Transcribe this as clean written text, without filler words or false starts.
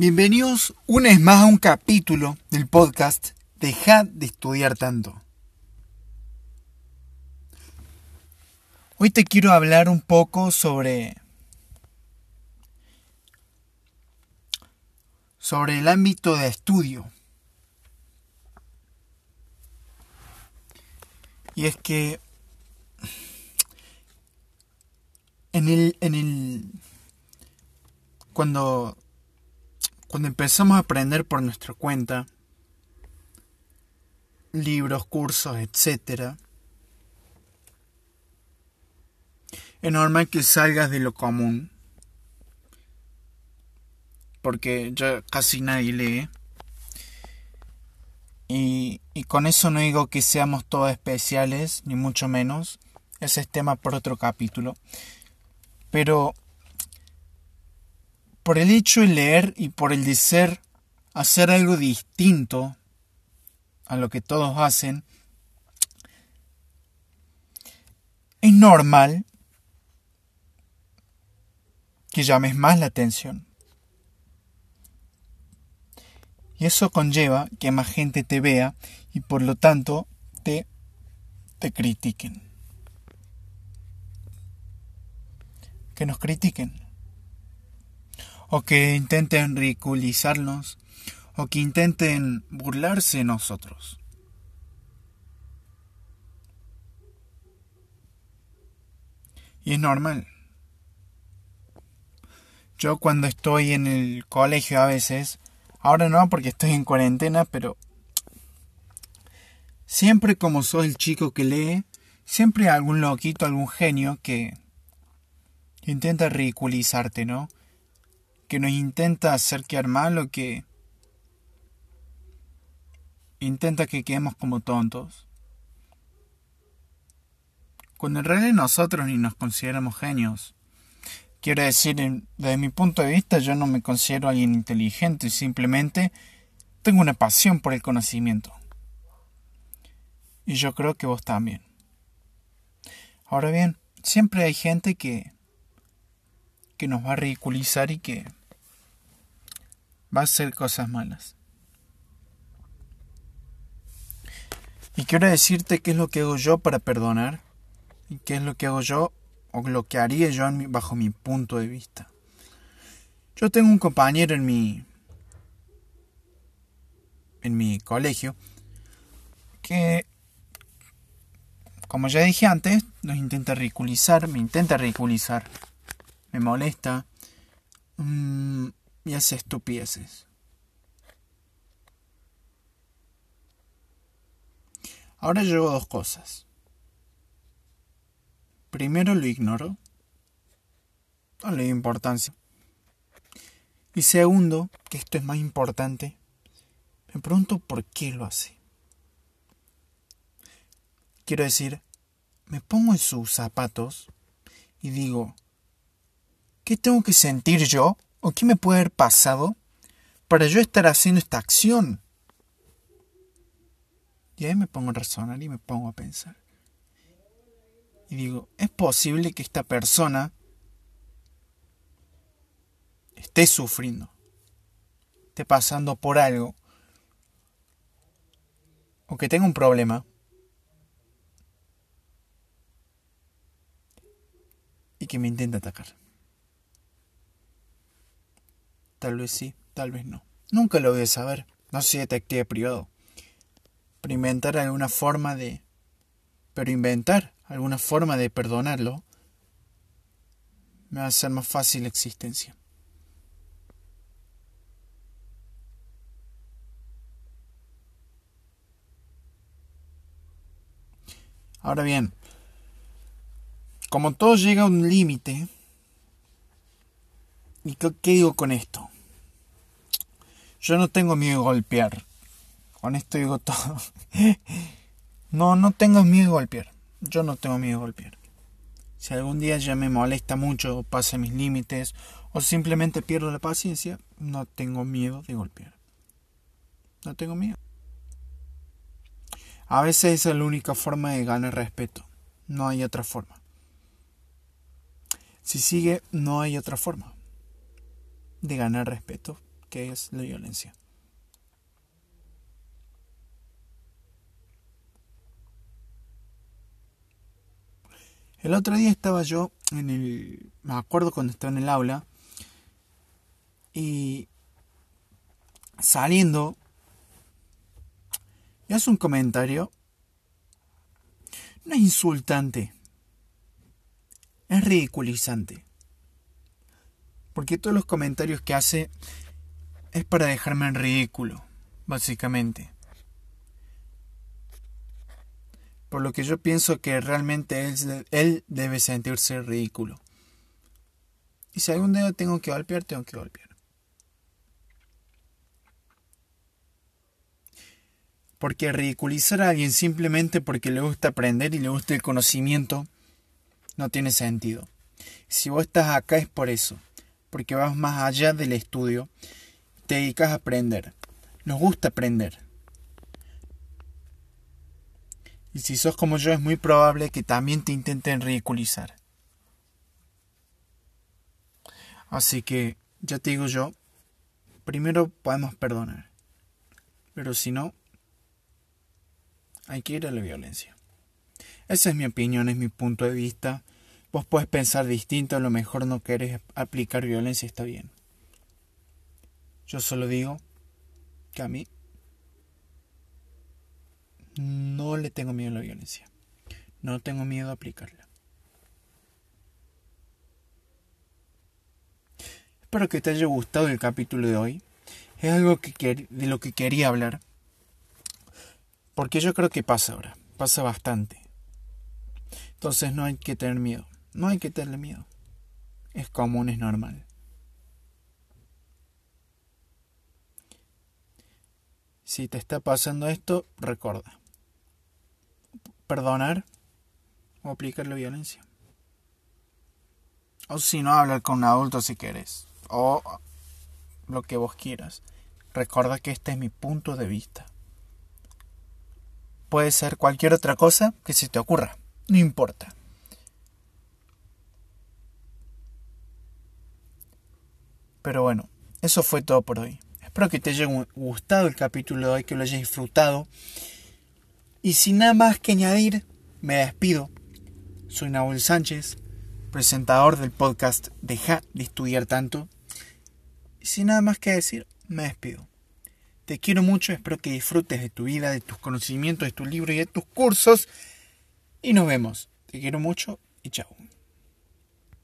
Bienvenidos una vez más a un capítulo del podcast Dejad de estudiar tanto. Hoy te quiero hablar un poco sobre el ámbito de estudio. Y es que cuando empezamos a aprender por nuestra cuenta, libros, cursos, etc., es normal que salgas de lo común, porque ya casi nadie lee. Y con eso no digo que seamos todos especiales, ni mucho menos. Ese es tema por otro capítulo. Pero por el hecho de leer y por el de hacer algo distinto a lo que todos hacen, es normal que llames más la atención. Y eso conlleva que más gente te vea y por lo tanto te critiquen. Que nos critiquen. O que intenten ridiculizarnos. O que intenten burlarse de nosotros. Y es normal. Yo cuando estoy en el colegio a veces, ahora no porque estoy en cuarentena, pero siempre como soy el chico que lee, siempre hay algún loquito, algún genio que intenta ridiculizarte, ¿no? Que nos intenta hacer quedar mal o que intenta que quedemos como tontos. Cuando en realidad nosotros ni nos consideramos genios. Quiero decir, desde mi punto de vista, yo no me considero alguien inteligente, simplemente tengo una pasión por el conocimiento. Y yo creo que vos también. Ahora bien, siempre hay gente que nos va a ridiculizar y que va a hacer cosas malas. Y quiero decirte qué es lo que hago yo para perdonar y qué es lo que hago yo o lo que haría yo bajo mi punto de vista. Yo tengo un compañero en mi colegio que, como ya dije antes, me intenta ridiculizar, me molesta y hace estupideces. Ahora yo hago dos cosas. Primero lo ignoro, no le doy importancia. Y segundo, que esto es más importante, me pregunto por qué lo hace. Quiero decir, me pongo en sus zapatos y digo, ¿qué tengo que sentir yo? ¿O qué me puede haber pasado para yo estar haciendo esta acción? Y ahí me pongo a razonar y me pongo a pensar. Y digo, ¿es posible que esta persona esté sufriendo, esté pasando por algo, o que tenga un problema, y que me intente atacar? Tal vez sí, tal vez no. Nunca lo voy a saber. No soy detective privado. Pero inventar alguna forma de perdonarlo me va a hacer más fácil la existencia. Ahora bien, como todo llega a un límite, ¿y qué digo con esto? Yo no tengo miedo de golpear. Con esto digo todo. No tengo miedo de golpear. Yo no tengo miedo de golpear. Si algún día ya me molesta mucho, o pasa mis límites, o simplemente pierdo la paciencia, no tengo miedo de golpear. No tengo miedo. A veces esa es la única forma de ganar respeto. No hay otra forma. Si sigue, no hay otra forma de ganar respeto. qué es la violencia. El otro día estaba yo me acuerdo cuando estaba en el aula y saliendo y hace un comentario, no es insultante, es ridiculizante. Porque todos los comentarios que hace es para dejarme en ridículo, básicamente. Por lo que yo pienso que realmente él debe sentirse ridículo. Y si algún día tengo que golpear, tengo que golpear. Porque ridiculizar a alguien simplemente porque le gusta aprender y le gusta el conocimiento no tiene sentido. Si vos estás acá es por eso. Porque vas más allá del estudio. Te dedicas a aprender. Nos gusta aprender. Y si sos como yo, es muy probable que también te intenten ridiculizar. Así que, ya te digo yo, primero podemos perdonar. Pero si no, hay que ir a la violencia. Esa es mi opinión, es mi punto de vista. Vos podés pensar distinto, a lo mejor no querés aplicar violencia, está bien. Yo solo digo que a mí no le tengo miedo a la violencia. No tengo miedo a aplicarla. Espero que te haya gustado el capítulo de hoy. Es algo de lo que quería hablar. Porque yo creo que pasa ahora. Pasa bastante. Entonces no hay que tener miedo. No hay que tenerle miedo. Es común, es normal. Si te está pasando esto, recuerda. Perdonar o aplicar la violencia. O si no, hablar con un adulto si quieres. O lo que vos quieras. Recuerda que este es mi punto de vista. Puede ser cualquier otra cosa que se te ocurra. No importa. Pero bueno, eso fue todo por hoy. Espero que te haya gustado el capítulo de hoy, que lo hayas disfrutado. Y sin nada más que añadir, me despido. Soy Nahuel Sánchez, presentador del podcast Deja de Estudiar Tanto. Y sin nada más que decir, me despido. Te quiero mucho, espero que disfrutes de tu vida, de tus conocimientos, de tus libros y de tus cursos. Y nos vemos. Te quiero mucho y chao.